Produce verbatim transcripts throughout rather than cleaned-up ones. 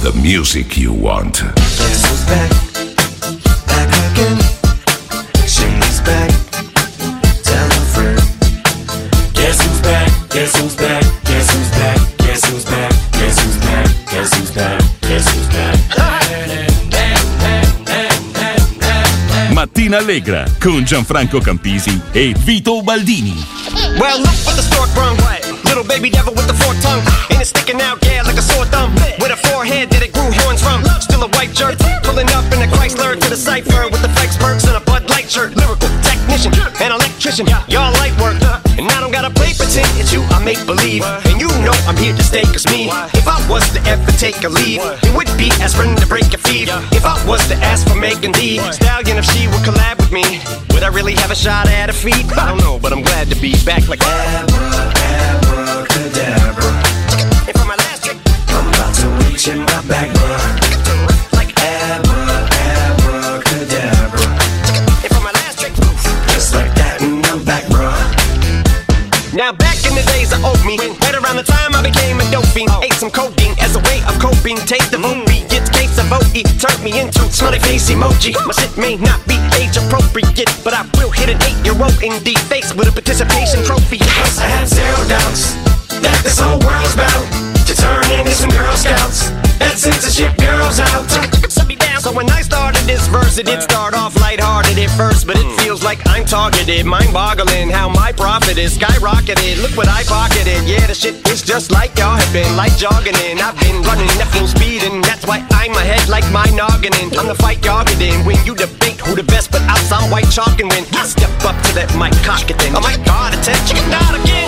the music you want. Guess who's back? Back again. Shady's back. Tell a friend. Guess who's back? Guess who's back? Guess who's back? Guess who's back? Guess who's back? Guess who's back? Guess who's back? Mattina Allegra con Gianfranco Campisi e Vito Baldini. Well, look what the stork brung. Little baby devil with the forked tongue. And it's sticking out, yeah, like a sore thumb. With a forehead that it grew horns from. Still a white jerk. Pulling up in a Chrysler to the cipher with the flex perks and a Bud Light shirt. Lyrical technician, an electrician. Y'all light work. And I don't gotta play pretend. It's you I make believe. And you know I'm here to stay, cause me, if I was to ever take a leave, it would be aspirin to break a feed. If I was to ask for Megan Thee Stallion, if she would collab with me, would I really have a shot at a feat? I don't know, but I'm glad to be back like Abra, abracadabra. And for my last trick, I'm about to reach in my back, bruh. like Abra, abracadabra. And for my last trick, Just like that and I'm back, bruh. now back in the days of old me, right around the time I became a dope fiend, ate some codeine as a way of coping. Taste the movie, it's case of O E, turned me into smiley face emoji. My shit may not be age appropriate, but I will hit an eight-year-old in the face with a participation trophy. Cause I have zero doubts that this whole world's bound to turn into some Girl Scouts and censorship girls out. Shut me down. So when I started this verse, it did start off lighthearted at first, but it feels like I'm targeted, mind-boggling how my profit is skyrocketed. Look what I pocketed. Yeah, the shit is just like y'all have been, like jogging in. I've been running at full speed, and that's why I'm ahead like my noggin in. I'm the fight y'all get in when you debate who the best, but I'll sound white chalk and win. I step up to that mic, cock it then. Oh my God, attention, not again.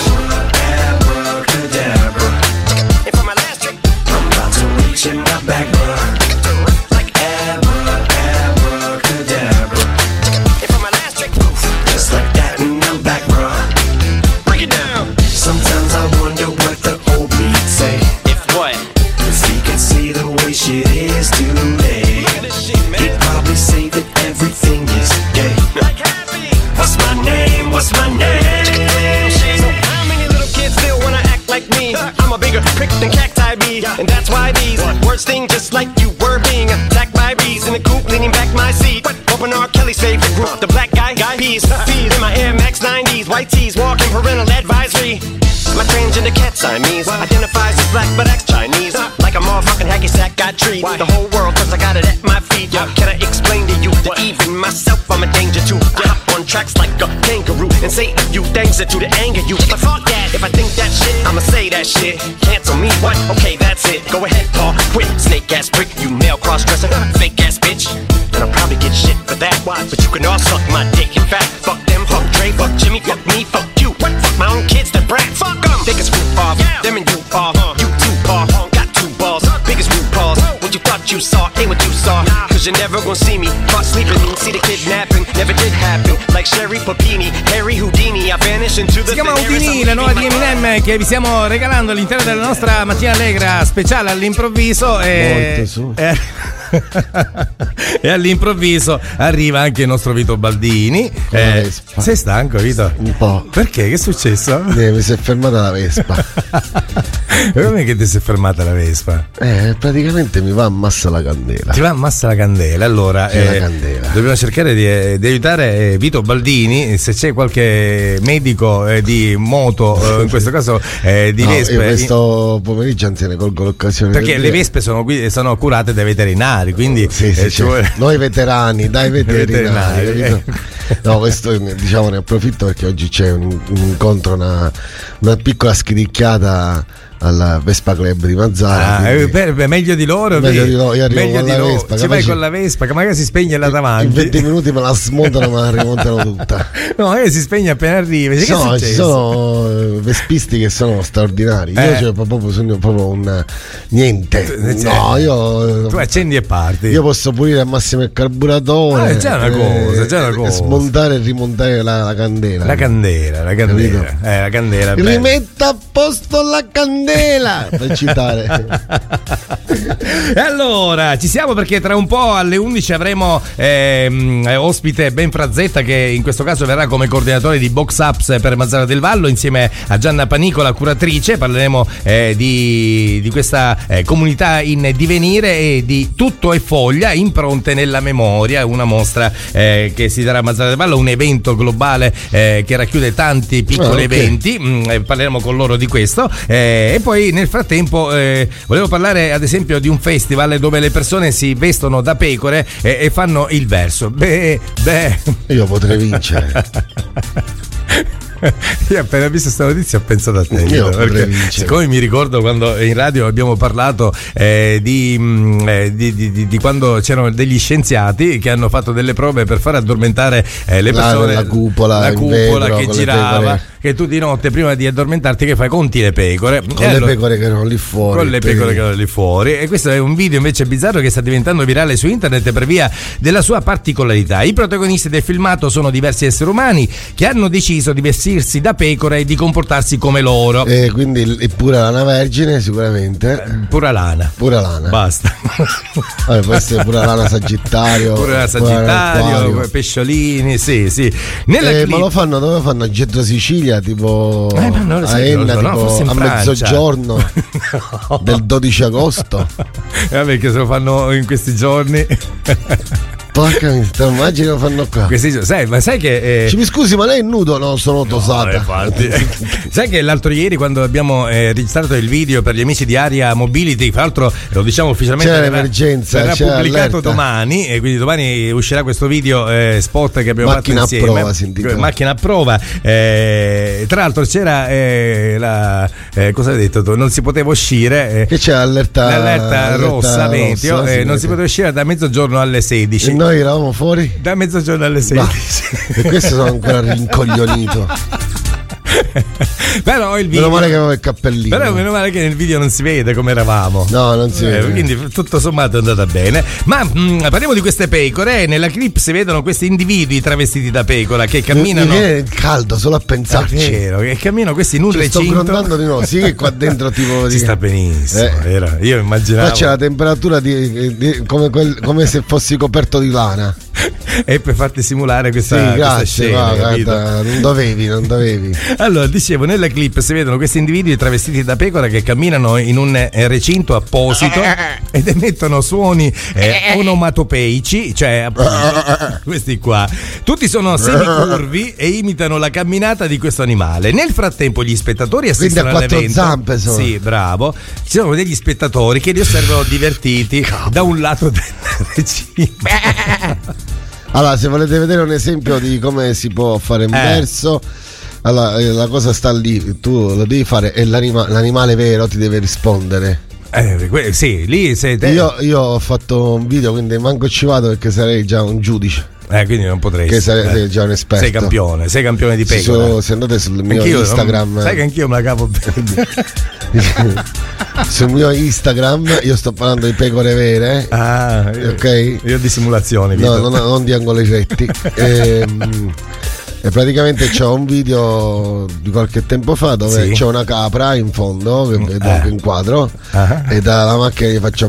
Abracadabra. And for my last trick, I'm about to reach in my back, bruh. like Abra, abracadabra. and for my last trick, Just like that and I'm back, bruh. break it down. Sometimes I wonder what the old me'd say If what? if he could see the way shit is today. Look at this shit, man. He'd probably say that everything is gay. Like happy. What's my name? What's my name? So how many little kids still wanna act like me? I'm a bigger prick than cacti bee, and that's why these words sting just like you were being attacked by bees in the coop, leaning back my seat. Open R. Kelly's favorite group, the black guy, guy peas, feed in my Air Max nineties, white tees, walking parental advisory. My transgender cat Siamese identifies as black but acts Chinese, like a motherfucking hacky sack. I treat the whole world cause I got it at my feet. Can I explain to you that even myself I'm a danger to? I hop on tracks like a kangaroo and say a few things that do to anger you. But fuck that, if I think that shit, I'ma say that shit. Cancel me, what? Okay, that's it. Go ahead, Paul, quit. Snake ass prick, you male cross-dresser, fake ass bitch. And I'll probably get shit for that. But you can all suck my dick. In fact, fuck them, fuck Dre, fuck Jimmy, fuck me, fuck you. What? Fuck my own kids, the brat. Fuck them. Biggest root off, them and you are. You two are, got two balls. Biggest root balls. What you thought you saw ain't what you saw. Cause you're never gonna see me caught sleeping. See the kidnapping, never did happen. Like Sherry Papini, Harry Houdini, I vanish into the. Si chiama Houdini, la nuova di Eminem che vi stiamo regalando all'interno della nostra mattina allegra speciale all'improvviso. E... Molto su. E... e all'improvviso arriva anche il nostro Vito Baldini. Eh, sei stanco, Vito? Un po'. Perché? Che è successo? Eh, mi si è fermata la Vespa. Come che ti si è fermata la Vespa? Eh, praticamente mi va ammassa la candela. Ti va ammassa la candela. Allora, C'è eh, la candela. dobbiamo cercare di, di aiutare eh, Vito Baldini. Se c'è qualche medico eh, di moto, eh, in questo caso eh, di no, vespe. Io questo pomeriggio anzi ne colgo l'occasione. Perché per le dire... vespe sono, curate dai veterinari, quindi sì, sì, eh, ci sì. vuole... Noi veterani, dai veterinari, veterinari. no, questo diciamo ne approfitto perché oggi c'è un, un incontro, una, una piccola schidicchiata alla Vespa Club di Mazzara. Ah, eh, beh, beh, meglio di loro, meglio di loro, io arrivo meglio con di la loro. Vespa, ci vai con la Vespa che magari si spegne là davanti. In venti minuti me la smontano, me la rimontano tutta. No, magari si spegne appena arriva. Che No, è ci sono vespisti che sono straordinari. Io eh. cioè, proprio sogno proprio un niente. Cioè, no, io tu accendi e parti. Io posso pulire al massimo il carburatore. Ah, è già una cosa, è già una cosa. smontare e rimontare la, la candela. La candela, la candela. Eh, la candela. Rimetta a posto la candela. Per citare. E allora, ci siamo perché tra un po' alle undici avremo ehm, ospite Ben Frazzetta, che in questo caso verrà come coordinatore di Box Ups per Mazara del Vallo insieme a Gianna Panicola, curatrice. Parleremo eh, di, di questa eh, comunità in divenire e di Tutto è Foglia, impronte nella memoria, una mostra eh, che si darà a Mazara del Vallo, un evento globale eh, che racchiude tanti piccoli oh, okay. eventi. Mm, eh, parleremo con loro di questo eh, e poi nel frattempo eh, volevo parlare ad esempio di un festival dove le persone si vestono da pecore e, e fanno il verso. Beh, beh. Io potrei vincere. Io appena visto questa notizia ho pensato a te. Io perché, siccome mi ricordo quando in radio abbiamo parlato eh, di, mh, eh, di, di, di, di quando c'erano degli scienziati che hanno fatto delle prove per far addormentare eh, le persone. La, la cupola, la cupola vetro, che girava, che tu di notte prima di addormentarti che fai, conti le pecore. Con e le allora, pecore che erano lì fuori. Con le pecore che erano lì fuori. E questo è un video invece bizzarro che sta diventando virale su internet per via della sua particolarità. I protagonisti del filmato sono diversi esseri umani che hanno deciso di vestirsi da pecora e di comportarsi come loro. E quindi è pura lana vergine sicuramente. Eh, pura lana. Pura lana. Basta. Vabbè, può essere pura lana Sagittario. Pura lana Sagittario, pesciolini, sì, sì. Nella eh, clip... Ma lo fanno dove fanno? A Getto Sicilia, tipo eh, ma non lo a Enna, so, tipo no, a Francia. Mezzogiorno no. del dodici agosto. Eh, perché se lo fanno in questi giorni. Porca miseria, immagini lo fanno qua. Questi, sai, ma sai che. Eh... Ci mi scusi, ma lei è nudo? No, sono tosata. No, sai che l'altro ieri, quando abbiamo eh, registrato il video per gli amici di Aria Mobility, tra l'altro lo diciamo ufficialmente. C'è l'emergenza. Verrà c'è pubblicato allerta. domani, e quindi domani uscirà questo video eh, spot che abbiamo Macchina fatto insieme. A prova, Macchina a prova. Eh, tra l'altro c'era eh, la. Eh, cosa hai detto tu? Non si poteva uscire. Eh, che c'è l'allerta, l'allerta rossa, meteo. Rossa, eh, sì, non si poteva uscire da mezzogiorno alle sedici. E noi eravamo fuori? Da mezzogiorno alle sedici. E questo sono ancora rincoglionito. Però il video. Meno male che avevo il cappellino. Però meno male che nel video non si vede come eravamo. No, non si vede. Eh, quindi tutto sommato è andata bene. Ma mh, parliamo di queste pecore. Nella clip si vedono questi individui travestiti da pecora che camminano. Mi viene il caldo solo a pensarci. È vero, che camminano questi in un cioè, recinto. Sto grondando di nuovo. Sì, che qua dentro tipo. Si sta benissimo. Eh. Era. Io immaginavo. Qua c'è la temperatura di, di, come, quel, come se fossi coperto di lana. E per farti simulare questa, sì, questa grazie, scena, va, guarda, non dovevi, non dovevi. Allora, dicevo, nella clip si vedono questi individui travestiti da pecora che camminano in un recinto apposito ed emettono suoni eh, onomatopeici, cioè appunto, questi qua. Tutti sono semicurvi e imitano la camminata di questo animale. Nel frattempo gli spettatori assistono all'evento. Quindi a quattro zampe sono. Sì, bravo. Ci sono degli spettatori che li osservano divertiti Cavolo. da un lato del recinto. Allora, se volete vedere un esempio di come si può fare un eh. verso, allora la cosa sta lì, tu lo devi fare e l'anima, l'animale vero ti deve rispondere. Eh, que- sì, lì sei te. Io, io ho fatto un video, quindi manco ci vado perché sarei già un giudice. Eh, quindi non potrei. Che sei, eh. sei già un esperto. Sei campione, sei campione di pecora. Su, se andate sul mio anch'io, Instagram. Non, sai che anch'io me la capo bene. Sul mio Instagram io sto parlando di pecore vere. Ah, io, ok. Io di simulazioni. No, non, non di angoli retti. e, e praticamente c'ho un video di qualche tempo fa dove sì. c'è una capra in fondo che vedo eh. in quadro uh-huh. e dalla macchina gli faccio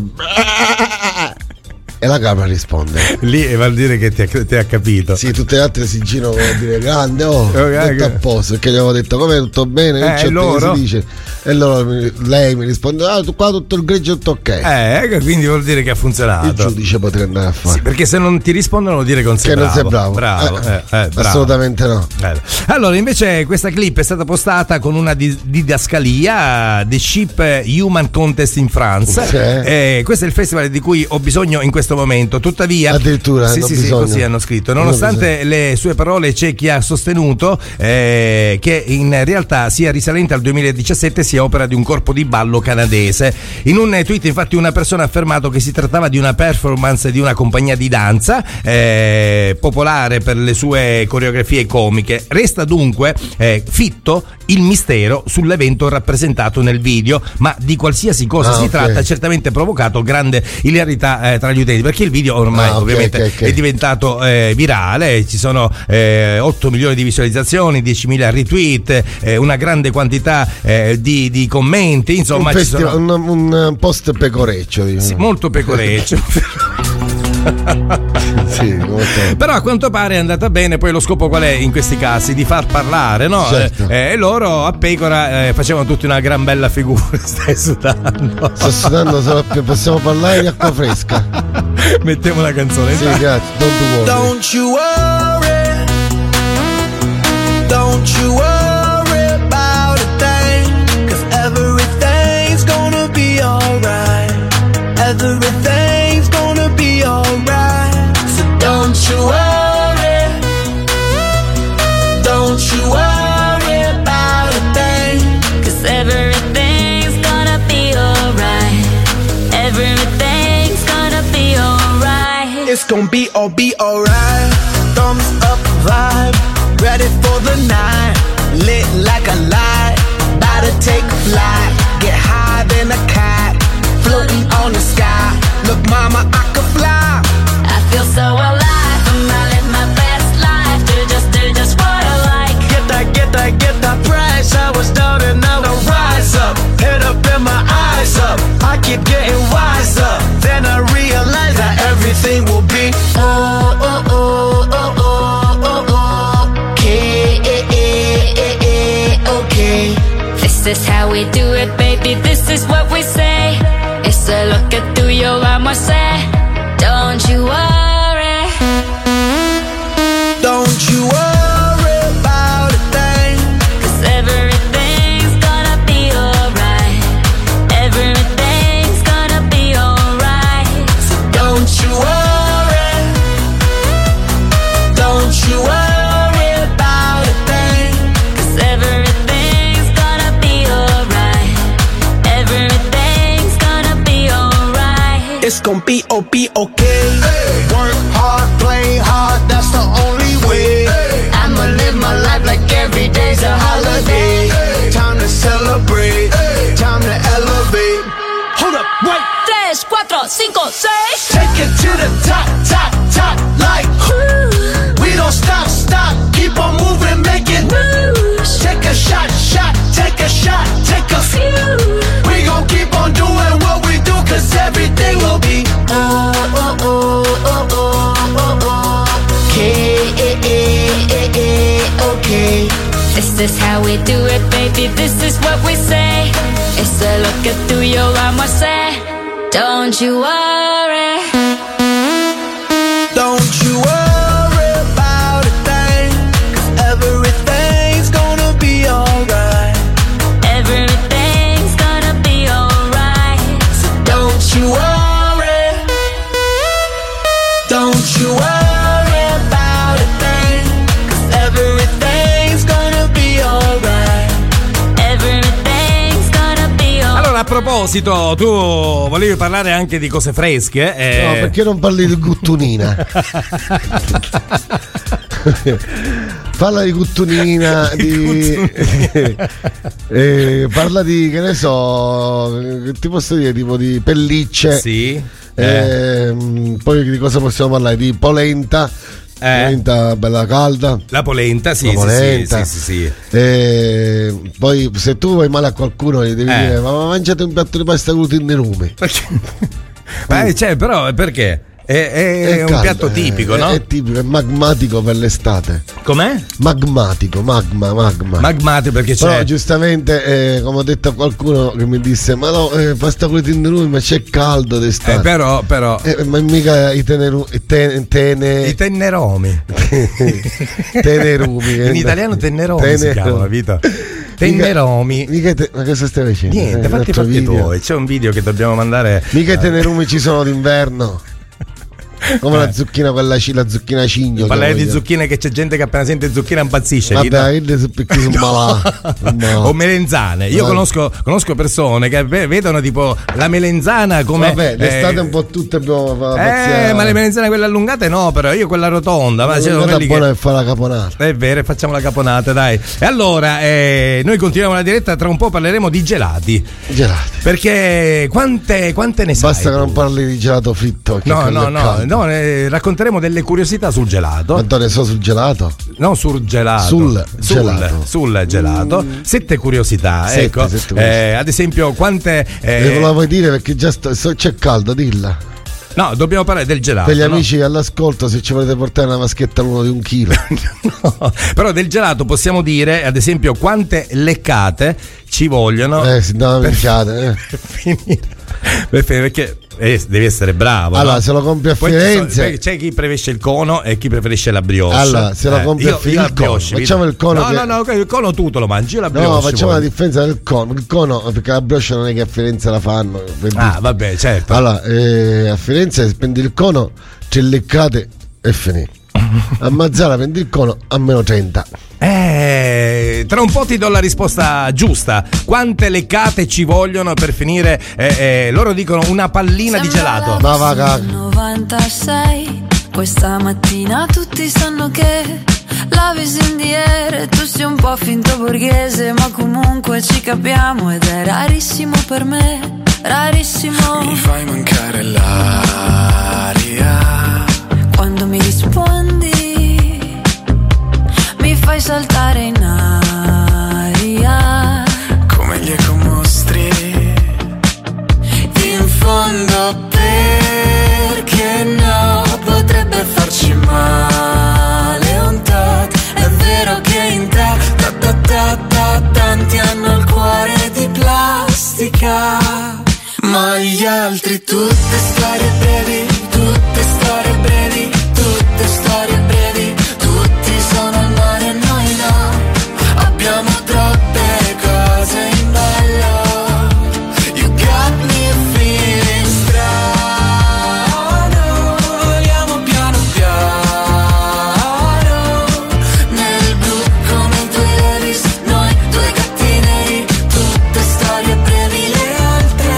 e la capra risponde. Lì vuol dire che ti ha, ti ha capito. Sì, tutte le altre si girano per dire grande, oh, okay, tutto a posto, perché gli avevo detto come tutto bene, eh, e loro? Si dice, e loro lei mi risponde ah, qua tutto il greggio tutto ok. Eh, quindi vuol dire che ha funzionato. Il giudice potrei andare a fare. Sì, perché se non ti rispondono vuol dire che non sei che bravo. non sei bravo. Bravo, eh, eh, eh, bravo. Assolutamente no. Eh. Allora, invece questa clip è stata postata con una didascalia, The Ship Human Contest in France. Sì. Eh, questo è il festival di cui ho bisogno in questo momento. Tuttavia, addirittura sì, sì, sì, così hanno scritto. Nonostante le sue parole, c'è chi ha sostenuto eh, che in realtà sia risalente al duemiladiciassette sia opera di un corpo di ballo canadese. In un tweet, infatti, una persona ha affermato che si trattava di una performance di una compagnia di danza eh, popolare per le sue coreografie comiche. Resta dunque eh, fitto il mistero sull'evento rappresentato nel video, ma di qualsiasi cosa ah, si okay. tratta, certamente provocato grande ilarità eh, tra gli utenti ingredienti, perché il video ormai ah, okay, ovviamente okay, okay. è diventato eh, virale, ci sono eh, otto milioni di visualizzazioni, diecimila retweet, eh, una grande quantità eh, di, di commenti, insomma un, ci festi- sono... un, un post pecoreccio, diciamo. Sì, molto pecoreccio. Sì, però a quanto pare è andata bene. Poi lo scopo qual è in questi casi? Di far parlare, no? Certo. E eh, loro a Pecora eh, facevano tutti una gran bella figura. Stai sudando. Sto sudando solo più. Possiamo parlare di acqua fresca? Mettiamo la canzone. Sì, grazie. Don't you worry. Don't you worry. Don't you worry about a thing, 'cause everything's gonna be alright. Everything's gonna be alright. So don't you worry. Don't you worry about a thing, 'cause everything's gonna be alright. Everything's gonna be alright. It's gonna be all be alright. Thumbs up vibe, ready for the night. Lit like a light, about to take a flight. Get higher than a cat, floating on the sky. Look mama, I could fly. I feel so alive, and I live my best life. Do just, do just what I like. Get that, get that, get that price. I was down and now I rise up. Head up and my eyes up. I keep getting wiser. Then I realize that everything will be oh, oh, oh, oh, oh, oh, oh. Okay, okay. This is how we do it, baby. This is what we say. It's a look at through your vamos say. Don't you worry. Don't you worry about a thing, 'cause everything's gonna be alright. Everything's gonna be alright. So don't you worry. Don't you worry about a thing, 'cause everything's gonna be alright. Everything's gonna be alright. it's gonna be oh be okay. Hey. Work hard, play hard, that's the only way. Hey. I'ma live my life like every day's a holiday. Hey. Time to celebrate, hey. Time to elevate. Hold up, wait. Tres, cuatro, cinco, seis. Take it to the top, top, top, like ooh. We don't stop, stop, keep on moving, make it moves. Take a shot, shot, take a shot, take a few. We gon' keep on doing what we do, 'cause everything will be oh, oh, oh, oh, oh, oh, oh. Okay, okay. This is how we do it, baby. This is what we say. It's a look at through your vamos say. Don't you worry. Don't you worry about a thing, 'cause everything's gonna be alright. Everything's gonna be alright. So don't you worry. Don't you worry about a thing, 'cause everything's gonna be alright. Everything's gonna be alright. Allora, a proposito, tu volevi parlare anche di cose fresche? Eh... No, perché non parli di guttunina? Parla di guttunina, di... eh, parla di, che ne so, che ti posso dire, tipo di pellicce. Sì. Eh. Eh, poi di cosa possiamo parlare? Di polenta. Eh. Polenta bella calda. La polenta, sì, La sì, polenta. sì, sì, sì, sì. Eh, poi se tu vuoi male a qualcuno gli devi Eh. dire ma mangiate un piatto di pasta glutine rumi. Perché? Ma cioè, però perché? È, è, è un caldo, piatto tipico, è, no? È tipico, è magmatico per l'estate. Com'è? Magmatico, magma, magma. Magmatico perché c'è. Però giustamente, eh, come ho detto a qualcuno che mi disse, ma no, eh, pasta con i tenderumi, ma c'è caldo d'estate. Eh, però, però. Eh, ma mica i teneru, i ten, tene, I tenneromi. tenerumi. In italiano tenneromi si Tener- chiama, capito? Tenneromi. Mica, mica te, ma cosa stai facendo? Niente, Eh, fatti un altro fatti video. tuoi. C'è un video che dobbiamo mandare. Mica i tenerumi ci sono d'inverno. come la zucchina, quella la zucchina cigno. Parlare di zucchine, che c'è gente che appena sente zucchina impazzisce. Vabbè, no? Perché sono malato. No. O melenzane. Io conosco, conosco persone che vedono tipo la melenzana come. Vabbè, l'estate eh, un po' tutte abbiamo eh, ma le melenzane quelle allungate no, però io quella rotonda. Ma c'è quelli buona che fa la caponata. È vero, facciamo la caponata, dai. E allora eh, noi continuiamo la diretta, tra un po' parleremo di gelati. Gelati. Perché quante, quante ne sai? Basta che non parli di gelato fritto. No, no, no, no, eh, racconteremo delle curiosità sul gelato. Antonio, so sul gelato? No, sul gelato. Sul, sul gelato. Sul gelato. Mm. Sette curiosità. Sette, ecco. Sette curiosità. Eh, ad esempio, quante. Eh... Me la vuoi dire perché già sto, so, c'è caldo, dilla. No, dobbiamo parlare del gelato. Per gli no? amici all'ascolto, se ci volete portare una vaschetta l'uno di un chilo. No, però del gelato possiamo dire, ad esempio, quante leccate ci vogliono. Eh, si dà una minchiata, eh. Per finire. Per finire, perché. Eh, devi essere bravo. Allora, no? se lo compri a Poi Firenze, so, c'è chi preferisce il cono e chi preferisce la brioche. Allora, se lo compri eh, a Firenze, facciamo il cono. No, che... no, no, il cono tu te lo mangi. Io la brioche. No, facciamo poi. la differenza del cono. Il cono, perché la brioche non è che a Firenze la fanno. Ah, vabbè, certo. Allora, eh, a Firenze prendi il cono, tre leccate e finì. A Mazzara prendi il cono a meno trenta. Eh, tra un po' ti do la risposta giusta. Quante leccate ci vogliono per finire? Eh, eh, loro dicono una pallina di gelato. Ma va caga. novantasei. Questa mattina tutti sanno che la Visindiere, tu sei un po' finto borghese, ma comunque ci capiamo ed è rarissimo per me, rarissimo. Mi fai mancare l'aria quando mi rispondi, mi fai saltare in aria come gli ecomostri. In fondo perché no, potrebbe farci male un tot. È vero che in te ta, ta, ta, ta, tanti hanno il cuore di plastica, ma gli altri tutte storie brevi, tutte storie brevi, tutte storie brevi. Tutti sono al mare e noi no, abbiamo troppe cose in ballo. You got me feeling strano, voliamo piano piano nel blu come i tuoi Levis, noi due gatti neri. Tutte storie brevi, le altre.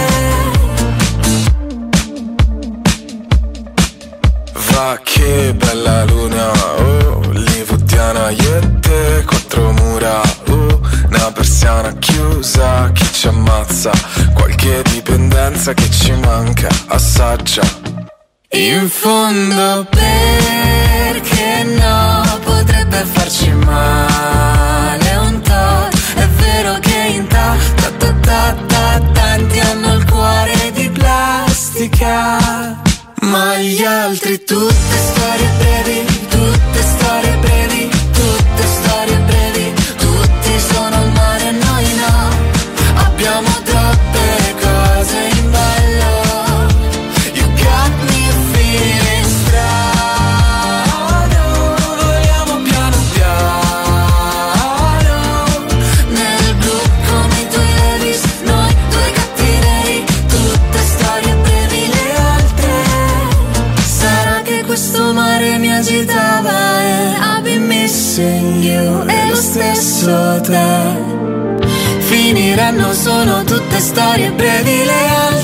Va che bella luna, oh, hollywoodiana, io e te, quattro mura, oh, una persiana chiusa, chi ci ammazza, qualche dipendenza che ci manca, assaggia. In fondo perché no, potrebbe farci male un tot. È vero che in ta, ta, ta, ta, ta, tanti hanno il cuore di plastica, ma gli altri tutte storie brevi, tutte storie brevi, tutte storie brevi. Tutti sono al mare e noi no, abbiamo troppe cose in ballo. You got me feeling strano, voliamo piano piano nel blu come i tuoi Levis, noi due gatti neri. Tutte storie brevi, le altre. Sarà che questo mare mi agitava e I've been missing you, e lo stesso te. Finiranno, sono tutte storie brevi, le altre.